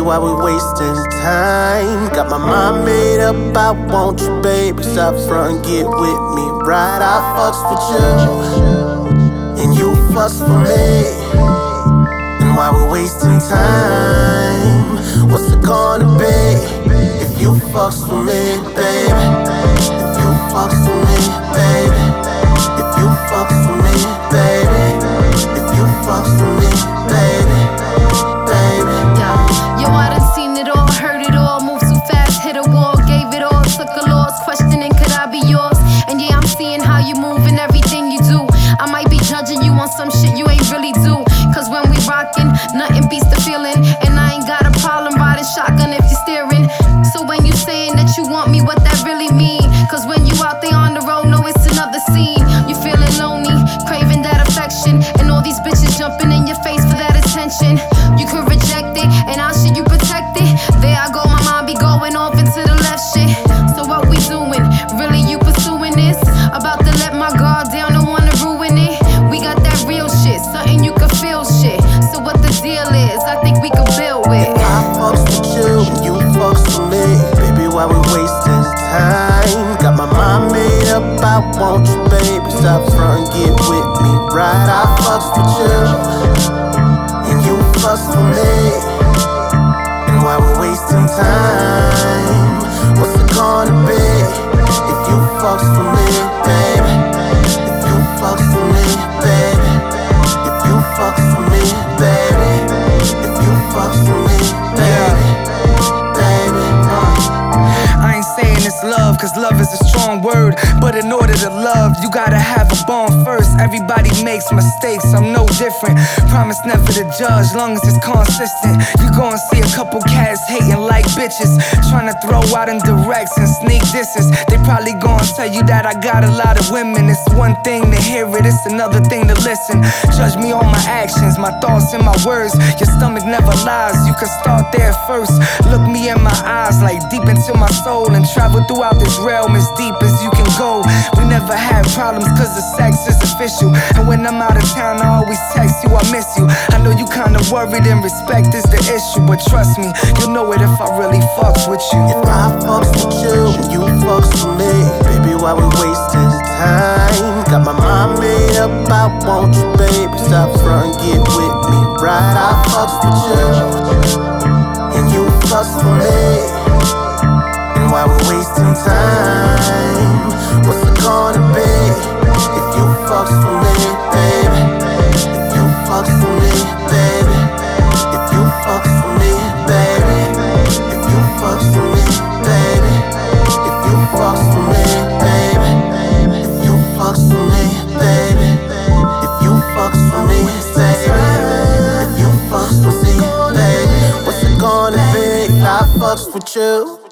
why we wasting time? Got my mind made up, I want you, baby. Stop front, get with me, right? I fucks with you, and you fucks for me. And why we wasting time? What's it gonna be if you fucks with me, baby? If you fucks with me, baby. If you fucks with me, baby. If you fucks with me, baby. Yo, I done seen it all, heard it all, moved too fast, hit a wall, gave it all, took a loss, questioning could I be yours? And yeah, I'm seeing how you move and everything you do. I might be judging you on some shit you ain't really do. Cause when we rockin', nothing beats the feeling. And I ain't got a problem riding shotgun if you're steering. So when you saying that you want me, what that really mean? Cause when you out there on the road, no, it's another scene. You feeling lonely, craving that affection, and all these bitches jumping in your face for that attention. You could reject it, and how should you protect it? There I go, my mind be going off into the left shit. So what we doing? Really, you pursuing this? About to let my guard down, don't wanna ruin it. We got that real shit, something you can feel shit. So what the deal is, I think we could build with. I fucks with you, and you fucks with me. Baby, why we wasting time? Got my mind made up, I want you, baby. Stop front, get with me, right? I fucks with you, and you fucks with me. And why we wasting time? What's it gonna be if you fucks with me, baby? If you fucks with me, baby. If you fucks with me, baby. If you fucks with me, baby. I ain't saying it's love, cause love is a strong word. But in order to love, you gotta have a bond first. Everybody makes mistakes, I'm no different. Promise never to judge, long as it's consistent. You gon' see a couple cats hating like bitches, trying to throw out indirects and sneak disses. They probably gon' tell you that I got a lot of women. It's one thing to hear it, it's another thing to listen. Judge me on my actions, my thoughts and my words. Your stomach never lies, you can start there first. Look me in my eyes, like deep into my soul, and travel throughout this realm as deep as you can go. We never had problems cause the sex is official. And when I'm out of town, I always text you, I miss you. I know you kinda worried and respect is the issue, but trust me, you'll know it if I really fucks with you. If I fucks with you, and you fucks with me, baby, why we wasting time? Got my mind made up, I want you, baby. Stop front, get with me, right? I fucks with you, and you fucks with me. And why we wasting time? What's it gonna be if you fucks with me, baby? If you fucks with me, baby. If you fucks with me, baby. If you fucks with me, baby. If you fucks with me, baby. If you fucks with me, baby. If you fucks with me, baby. If you fucks with me, baby. What's it gonna be if I fucks with you?